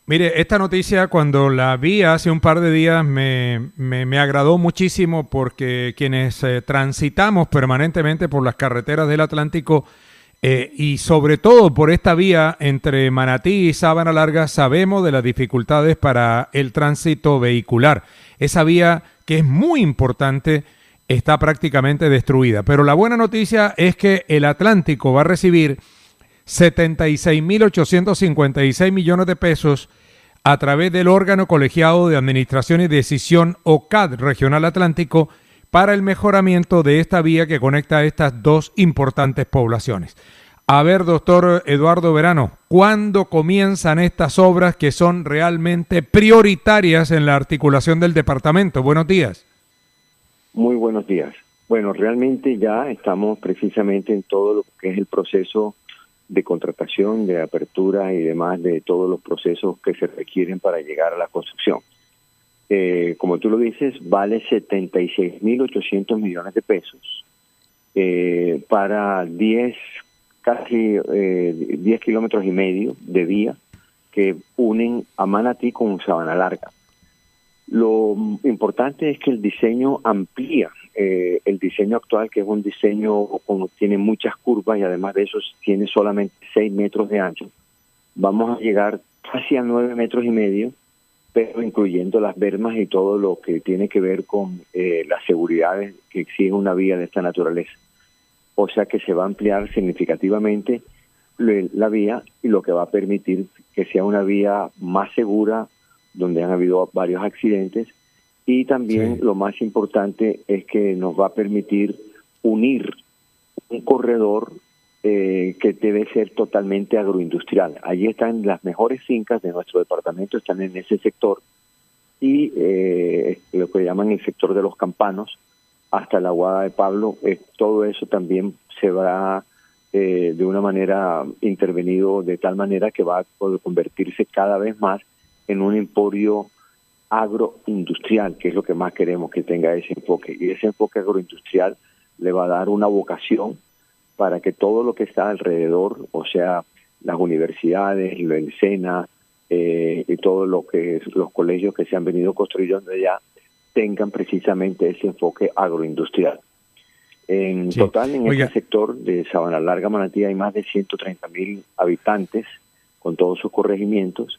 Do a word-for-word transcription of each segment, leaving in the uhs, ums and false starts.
Mire, esta noticia cuando la vi hace un par de días me, me, me agradó muchísimo porque quienes eh, transitamos permanentemente por las carreteras del Atlántico eh, y sobre todo por esta vía entre Manatí y Sabana Larga sabemos de las dificultades para el tránsito vehicular. Esa vía que es muy importante está prácticamente destruida. Pero la buena noticia es que el Atlántico va a recibir setenta y seis mil ochocientos cincuenta y seis millones de pesos a través del órgano colegiado de administración y decisión O C A D Regional Atlántico para el mejoramiento de esta vía que conecta a estas dos importantes poblaciones. A ver, doctor Eduardo Verano, ¿cuándo comienzan estas obras que son realmente prioritarias en la articulación del departamento? Buenos días. Muy buenos días. Bueno, realmente ya estamos precisamente en todo lo que es el proceso de contratación, de apertura y demás de todos los procesos que se requieren para llegar a la construcción. Eh, como tú lo dices, vale setenta y seis mil ochocientos millones de pesos eh, para diez, casi eh, diez kilómetros y medio de vía que unen a Manatí con Sabana Larga. Lo importante es que el diseño amplía eh, el diseño actual, que es un diseño como tiene muchas curvas y además de eso tiene solamente seis metros de ancho. Vamos a llegar casi a nueve metros y medio, pero incluyendo las bermas y todo lo que tiene que ver con eh, las seguridades que exige una vía de esta naturaleza. O sea que se va a ampliar significativamente la vía y lo que va a permitir que sea una vía más segura, donde han habido varios accidentes, y también sí. Lo más importante es que nos va a permitir unir un corredor eh, que debe ser totalmente agroindustrial. Allí están las mejores fincas de nuestro departamento, están en ese sector, y eh, lo que llaman el sector de los campanos, hasta la Aguada de Pablo, eh, todo eso también se va eh, de una manera intervenido de tal manera que va a poder convertirse cada vez más en un emporio agroindustrial, que es lo que más queremos que tenga ese enfoque. Y ese enfoque agroindustrial le va a dar una vocación para que todo lo que está alrededor, o sea, las universidades, el SENA eh, y todo lo que es los colegios que se han venido construyendo allá, tengan precisamente ese enfoque agroindustrial. En sí. total, en Oiga. este sector de Sabana Larga, Manatí, hay más de ciento treinta mil habitantes con todos sus corregimientos,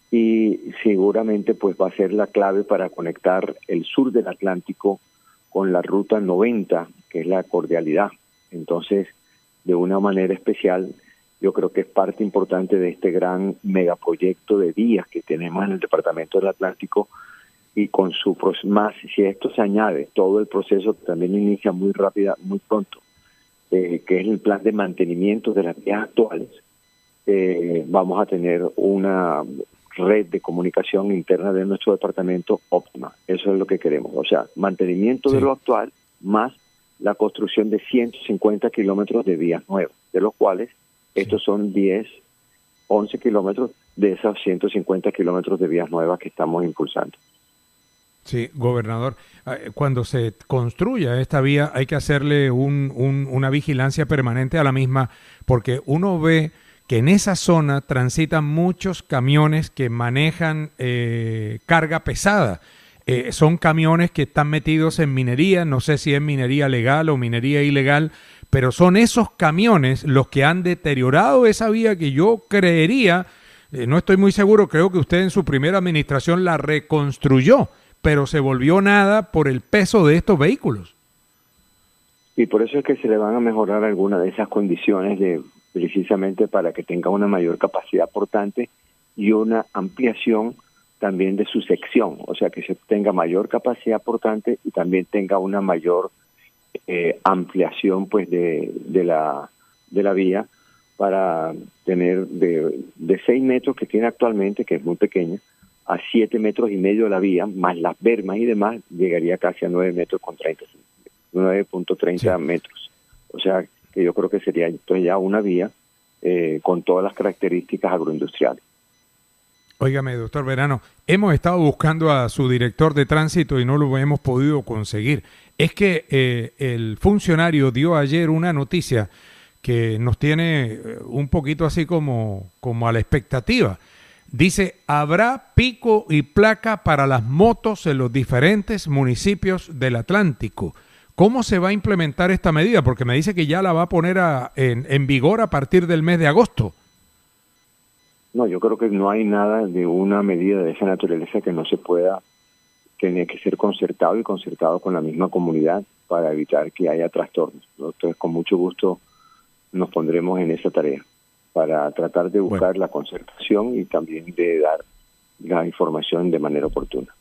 y seguramente pues va a ser la clave para conectar el sur del Atlántico con la ruta noventa, que es la cordialidad. Entonces, de una manera especial, yo creo que es parte importante de este gran megaproyecto de vías que tenemos en el departamento del Atlántico, y con su más, si esto se añade, todo el proceso que también inicia muy rápida, muy pronto, eh, que es el plan de mantenimiento de las vías actuales, eh, vamos a tener una red de comunicación interna de nuestro departamento óptima. Eso es lo que queremos. O sea, mantenimiento sí. de lo actual más la construcción de ciento cincuenta kilómetros de vías nuevas, de los cuales sí. estos son diez, once kilómetros de esos ciento cincuenta kilómetros de vías nuevas que estamos impulsando. Sí, gobernador, cuando se construya esta vía hay que hacerle un, un, una vigilancia permanente a la misma, porque uno ve que en esa zona transitan muchos camiones que manejan eh, carga pesada. Eh, son camiones que están metidos en minería, no sé si es minería legal o minería ilegal, pero son esos camiones los que han deteriorado esa vía que yo creería, eh, no estoy muy seguro, creo que usted en su primera administración la reconstruyó, pero se volvió nada por el peso de estos vehículos. Y por eso es que se le van a mejorar algunas de esas condiciones de precisamente para que tenga una mayor capacidad portante y una ampliación también de su sección, o sea, que se tenga mayor capacidad portante y también tenga una mayor eh, ampliación pues de, de la de la vía para tener de, de seis metros que tiene actualmente, que es muy pequeña, a siete metros y medio de la vía, más las bermas y demás, llegaría casi a nueve metros con treinta, nueve punto treinta sí. metros. O sea, que yo creo que sería entonces ya una vía eh, con todas las características agroindustriales. Óigame, doctor Verano, hemos estado buscando a su director de tránsito y no lo hemos podido conseguir. Es que eh, el funcionario dio ayer una noticia que nos tiene un poquito así como, como a la expectativa. Dice, habrá pico y placa para las motos en los diferentes municipios del Atlántico. ¿Cómo se va a implementar esta medida? Porque me dice que ya la va a poner a, en, en vigor a partir del mes de agosto. No, yo creo que no hay nada de una medida de esa naturaleza que no se pueda, tener que ser concertado y concertado con la misma comunidad para evitar que haya trastornos, ¿no? Entonces, con mucho gusto nos pondremos en esa tarea para tratar de buscar bueno. la concertación y también de dar la información de manera oportuna.